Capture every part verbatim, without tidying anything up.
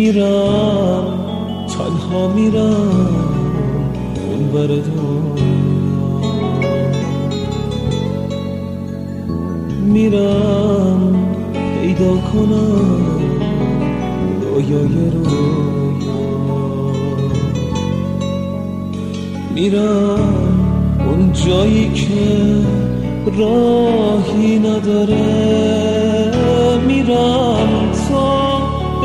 میرم تنها میرم اون بر دنیا، میرم پیدا کنم رویای رویا، میرم اون جایی که راهی نداره، میرم تا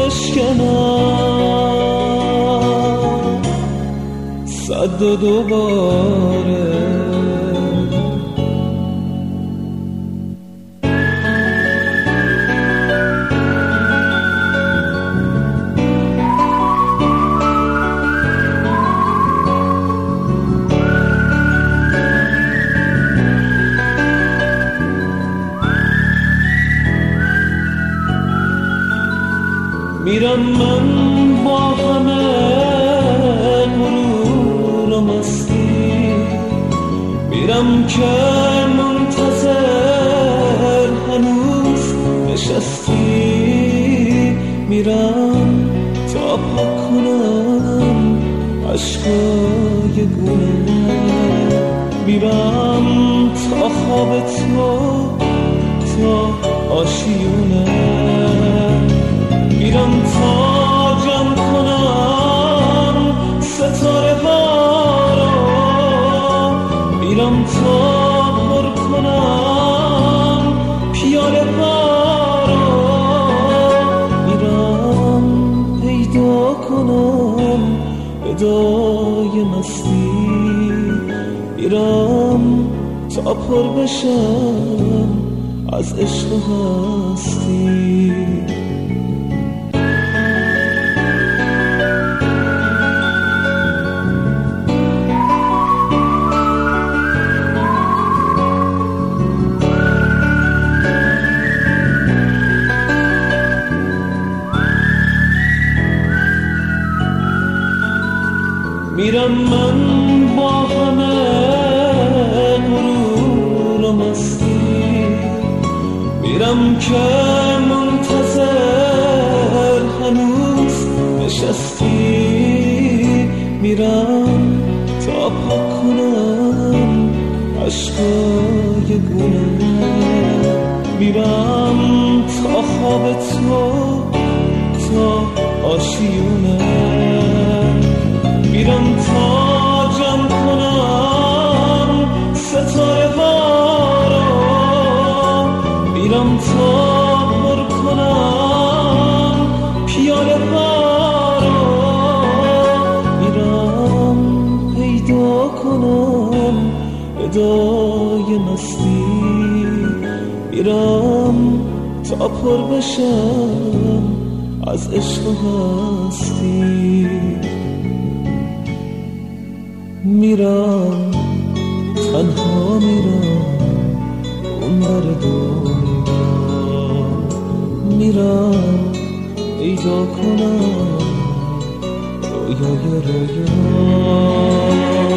بشکنم صد و دوباره. میرم من با همه غرور و مستی، میرم که منتظر هنوز نشستی، میرم تا پاک کنم عشقای گونه، میرم تا خواب تو تا آشیونه، میرم تا جمع کنم ستاره ها رو، میرم تا پر کنم پیاله ها رو، میرم پیدا کنم ادای مستی، میرم تا پر بشم از عشق و هستی. میرم من با همه غرور و مستی، میرم که منتظر هنوز نشستی، میرم تا پاک کنم عشقای گونه، میرم تا خواب تو تا آشیونه، میرم تا جمع کنم ستاره ها رو، میرم تا پر کنم پیاله ها رو، میرم پیدا کنم ادای مستی، میرم تا پر بشم از عشق و هستی، میرم تنها میرم اون بر دنیا، میرم پیدا کنم رویای رویا.